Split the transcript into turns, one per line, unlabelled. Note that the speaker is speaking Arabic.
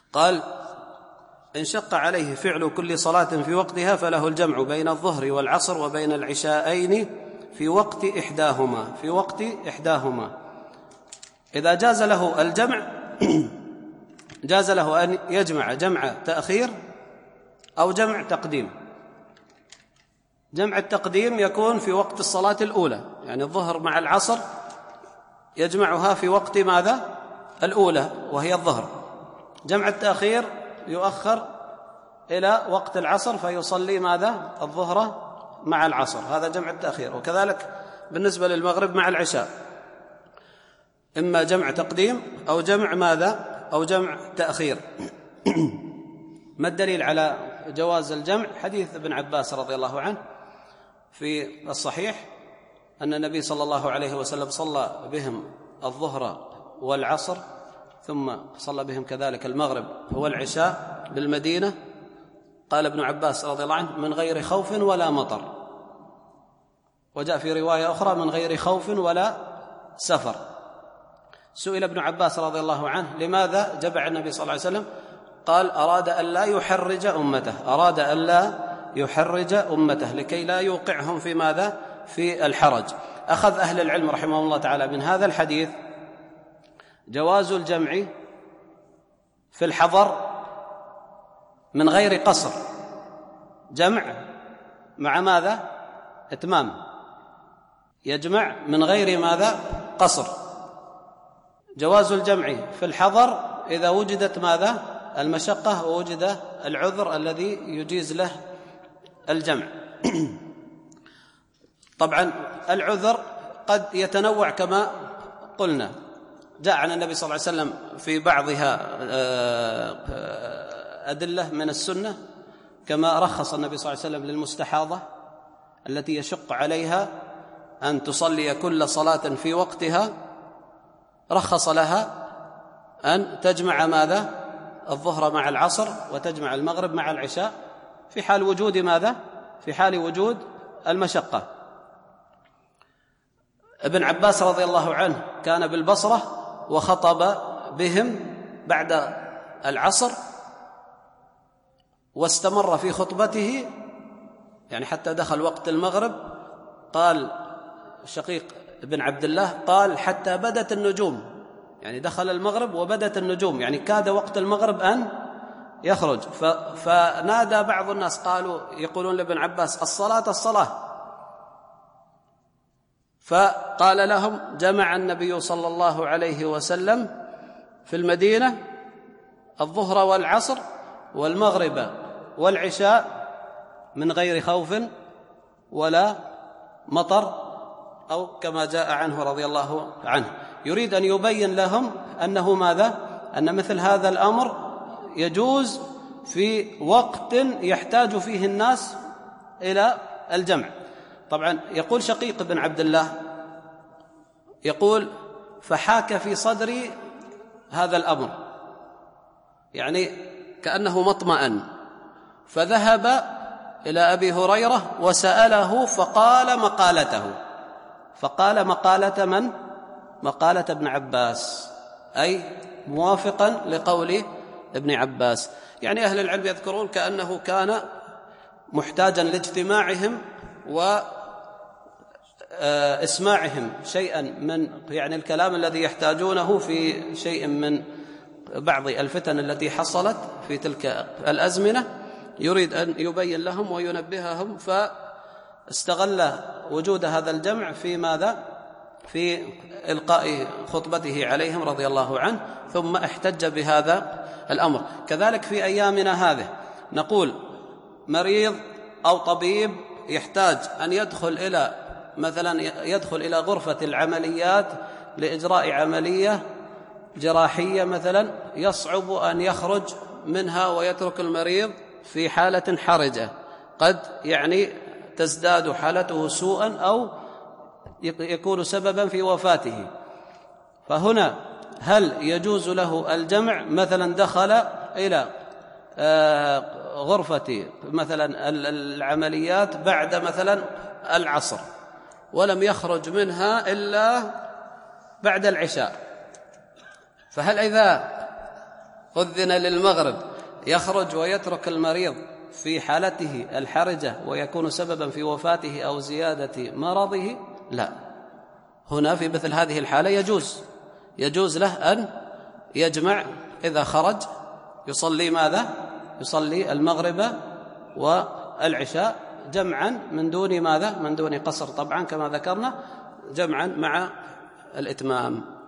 قال: إن شق عليه فعل كل صلاة في وقتها فله الجمع بين الظهر والعصر وبين العشاءين في وقت إحداهما. إذا جاز له الجمع جاز له أن يجمع جمع تأخير أو جمع تقديم. جمع التقديم يكون في وقت الصلاة الأولى، يعني الظهر مع العصر يجمعها في وقت ماذا؟ الأولى وهي الظهر. جمع التأخير يؤخر إلى وقت العصر فيصلي ماذا؟ الظهر مع العصر، هذا جمع التأخير. وكذلك بالنسبة للمغرب مع العشاء، إما جمع تقديم أو جمع ماذا؟ أو جمع تأخير. ما الدليل على جواز الجمع؟ حديث ابن عباس رضي الله عنه في الصحيح أن النبي صلى الله عليه وسلم صلى بهم الظهر والعصر، ثم صلى بهم كذلك المغرب والعشاء بالمدينة. قال ابن عباس رضي الله عنه: من غير خوف ولا مطر. وجاء في رواية أخرى: من غير خوف ولا سفر. سئل ابن عباس رضي الله عنه: لماذا جمع النبي صلى الله عليه وسلم؟ قال: أراد أن لا يحرج أمته لكي لا يوقعهم في ماذا؟ في الحرج. أخذ أهل العلم رحمه الله تعالى من هذا الحديث جواز الجمع في الحضر من غير قصر، جمع مع ماذا؟ إتمام. يجمع من غير ماذا؟ قصر. جواز الجمع في الحضر إذا وجدت ماذا؟ المشقة ووجد العذر الذي يجيز له الجمع. طبعا العذر قد يتنوع كما قلنا. جاء عن النبي صلى الله عليه وسلم في بعضها أدلة من السنة، كما رخص النبي صلى الله عليه وسلم للمستحاضة التي يشق عليها أن تصلي كل صلاة في وقتها، رخص لها أن تجمع ماذا؟ الظهر مع العصر وتجمع المغرب مع العشاء في حال وجود ماذا؟ في حال وجود المشقة. ابن عباس رضي الله عنه كان بالبصرة وخطب بهم بعد العصر، واستمر في خطبته يعني حتى دخل وقت المغرب. قال شقيق بن عبد الله قال: حتى بدت النجوم، يعني دخل المغرب وبدت النجوم، يعني كاد وقت المغرب أن يخرج. فنادى بعض الناس يقولون لابن عباس: الصلاة. فقال لهم: جمع النبي صلى الله عليه وسلم في المدينة الظهر والعصر والمغرب والعشاء من غير خوف ولا مطر، أو كما جاء عنه رضي الله عنه. يريد أن يبين لهم أنه ماذا؟ أن مثل هذا الأمر يجوز في وقت يحتاج فيه الناس إلى الجمع. طبعا يقول شقيق بن عبد الله، يقول: فحاك في صدري هذا الأمر، يعني كأنه مطمئن، فذهب إلى أبي هريرة وسأله فقال مقالة من؟ مقالة ابن عباس، أي موافقا لقول ابن عباس. يعني أهل العلم يذكرون كأنه كان محتاجا لاجتماعهم وإسماعهم شيئا من يعني الكلام الذي يحتاجونه في شيء من بعض الفتن التي حصلت في تلك الأزمنة، يريد أن يبين لهم وينبههم، فاستغل وجود هذا الجمع في ماذا؟ في إلقاء خطبته عليهم رضي الله عنه، ثم احتج بهذا الأمر. كذلك في أيامنا هذه نقول مريض أو طبيب يحتاج أن يدخل إلى غرفة العمليات لإجراء عملية جراحية مثلا، يصعب أن يخرج منها ويترك المريض في حالة حرجة، قد يعني تزداد حالته سوءا أو يكون سببا في وفاته. فهنا هل يجوز له الجمع؟ مثلا دخل إلى غرفة مثلا العمليات بعد مثلا العصر ولم يخرج منها إلا بعد العشاء، فهل إذا أذن للمغرب يخرج ويترك المريض في حالته الحرجة ويكون سببا في وفاته أو زيادة مرضه؟ لا. هنا في مثل هذه الحالة يجوز له أن يجمع إذا خرج يصلي ماذا؟ يصلي المغرب والعشاء جمعا من دون ماذا؟ من دون قصر طبعا كما ذكرنا، جمعا مع الإتمام.